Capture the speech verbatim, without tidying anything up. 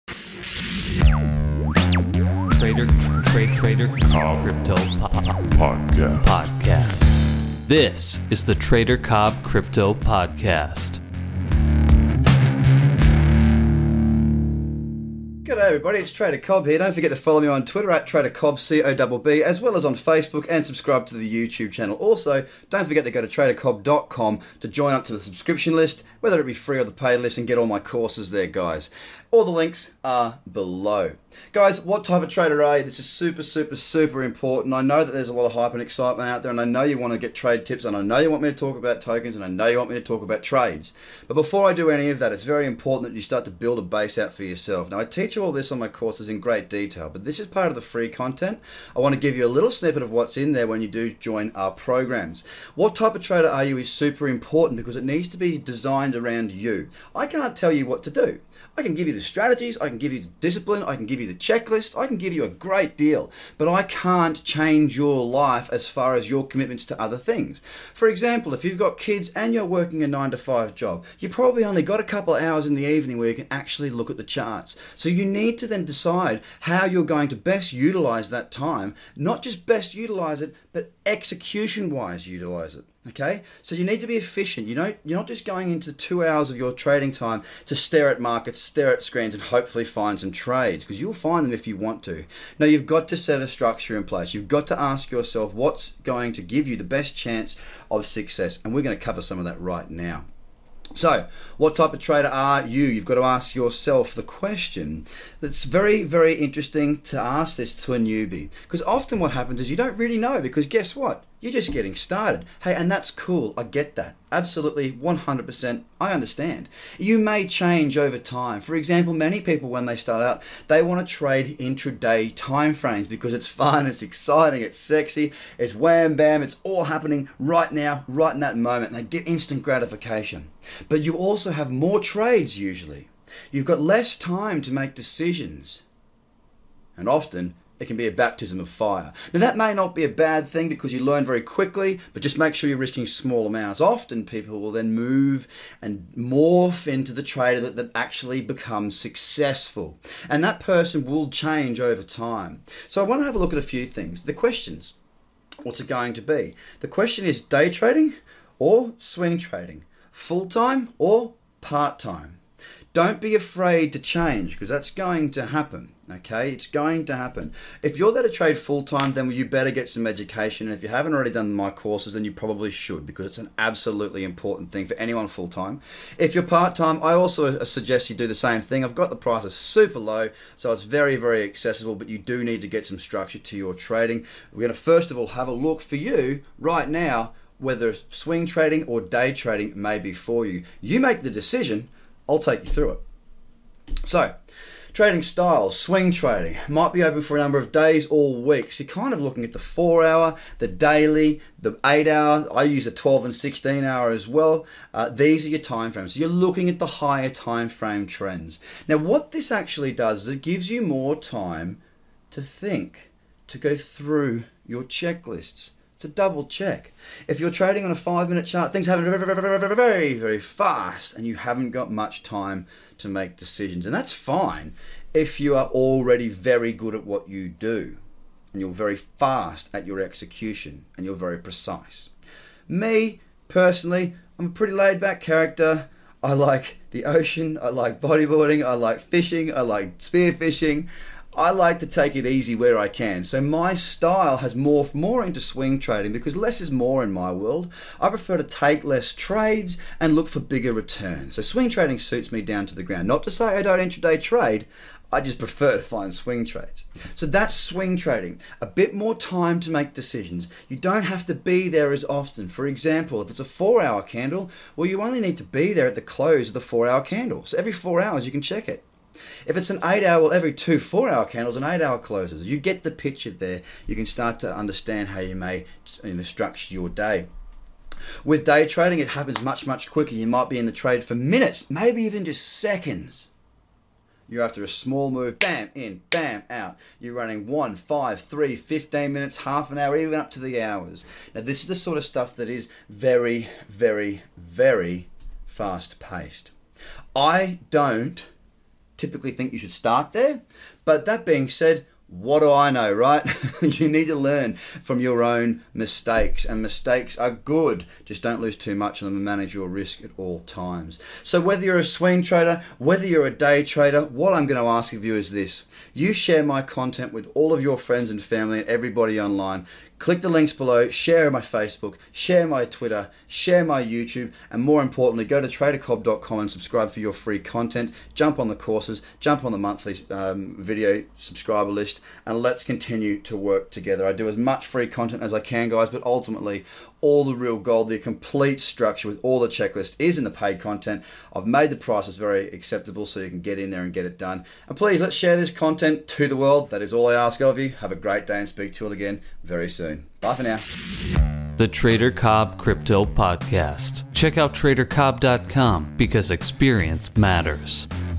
Trader, trade, trader, Cobb crypto po- Podcast. podcast. This is the Trader Cobb Crypto Podcast. G'day everybody, it's Trader Cobb here. Don't forget to follow me on Twitter at Trader Cobb, C O B B, as well as on Facebook, and subscribe to the YouTube channel. Also, don't forget to go to trader cobb dot com to join up to the subscription list, whether it be free or the paid list, and get all my courses there, guys. All the links are below. Guys, what type of trader are you? This is super, super, super important. I know that there's a lot of hype and excitement out there, and I know you want to get trade tips, and I know you want me to talk about tokens, and I know you want me to talk about trades. But before I do any of that, it's very important that you start to build a base out for yourself. Now, I teach you all this on my courses in great detail, but this is part of the free content. I want to give you a little snippet of what's in there when you do join our programs. What type of trader are you is super important because it needs to be designed around you. I can't tell you what to do. I can give you the strategies, I can give you the discipline, I can give you the checklist, I can give you a great deal, but I can't change your life as far as your commitments to other things. For example, if you've got kids and you're working a nine to five job, you probably only got a couple of hours in the evening where you can actually look at the charts. So you need to then decide how you're going to best utilize that time, not just best utilize it, but execution-wise utilize it. Okay, so you need to be efficient. You know, you're not just going into two hours of your trading time to stare at markets, stare at screens, and hopefully find some trades, because you'll find them if you want to. No, you've got to set a structure in place. You've got to ask yourself what's going to give you the best chance of success, and we're going to cover some of that right now. So, what type of trader are you? You've got to ask yourself the question. That's very, very interesting to ask this to a newbie, because often what happens is you don't really know, because guess what? You're just getting started. Hey, and that's cool. I get that. Absolutely, one hundred percent. I understand. You may change over time. For example, many people, when they start out, they want to trade intraday timeframes because it's fun, it's exciting, it's sexy, it's wham bam, it's all happening right now, right in that moment. They get instant gratification. But you also have more trades usually. You've got less time to make decisions. And often, it can be a baptism of fire. Now that may not be a bad thing because you learn very quickly, but just make sure you're risking small amounts. Often people will then move and morph into the trader that, that actually becomes successful. And that person will change over time. So I want to have a look at a few things. The questions. What's it going to be? The question is day trading or swing trading? Full-time or part-time? Don't be afraid to change, because that's going to happen. Okay, it's going to happen. If you're there to trade full-time, then you better get some education. And if you haven't already done my courses, then you probably should, because it's an absolutely important thing for anyone full-time. If you're part-time, I also suggest you do the same thing. I've got the prices super low, so it's very, very accessible, but you do need to get some structure to your trading. We're going to first of all have a look for you right now whether swing trading or day trading may be for you. You make the decision. I'll take you through it. So, trading styles, swing trading, might be open for a number of days or weeks. You're kind of looking at the four hour, the daily, the eight hour. I use a twelve and sixteen hour as well. Uh, these are your time frames. So you're looking at the higher time frame trends. Now, what this actually does is it gives you more time to think, to go through your checklists, to double check. If you're trading on a five minute chart, things happen very, very, very, very, very fast, and you haven't got much time to make decisions. And that's fine if you are already very good at what you do, and you're very fast at your execution, and you're very precise. Me, personally, I'm a pretty laid back character. I like the ocean, I like bodyboarding, I like fishing, I like spearfishing. I like to take it easy where I can. So my style has morphed more into swing trading because less is more in my world. I prefer to take less trades and look for bigger returns. So swing trading suits me down to the ground. Not to say I don't intraday trade, I just prefer to find swing trades. So that's swing trading. A bit more time to make decisions. You don't have to be there as often. For example, if it's a four hour candle, well, you only need to be there at the close of the four hour candle. So every four hours you can check it. If it's an eight hour, well, every two four hour candles, an eight hour closes. You get the picture there. You can start to understand how you may, you know, structure your day. With day trading, it happens much, much quicker. You might be in the trade for minutes, maybe even just seconds. You're after a small move, bam, in, bam, out. You're running one, five, three, fifteen minutes, half an hour, even up to the hours. Now, this is the sort of stuff that is very, very, very fast paced. I don't typically think you should start there. But that being said, what do I know, right? You need to learn from your own mistakes, and mistakes are good. Just don't lose too much on them and manage your risk at all times. So whether you're a swing trader, whether you're a day trader, what I'm going to ask of you is this. You share my content with all of your friends and family and everybody online. Click the links below, share my Facebook, share my Twitter, share my YouTube, and more importantly, go to trader cobb dot com and subscribe for your free content. Jump on the courses, jump on the monthly um, video subscriber list, and let's continue to work together. I do as much free content as I can, guys, but ultimately, all the real gold, the complete structure with all the checklist is in the paid content. I've made the prices very acceptable so you can get in there and get it done. And please, let's share this content to the world. That is all I ask of you. Have a great day and speak to you all again very soon. Bye for now. The Trader Cobb Crypto Podcast. Check out trader cobb dot com because experience matters.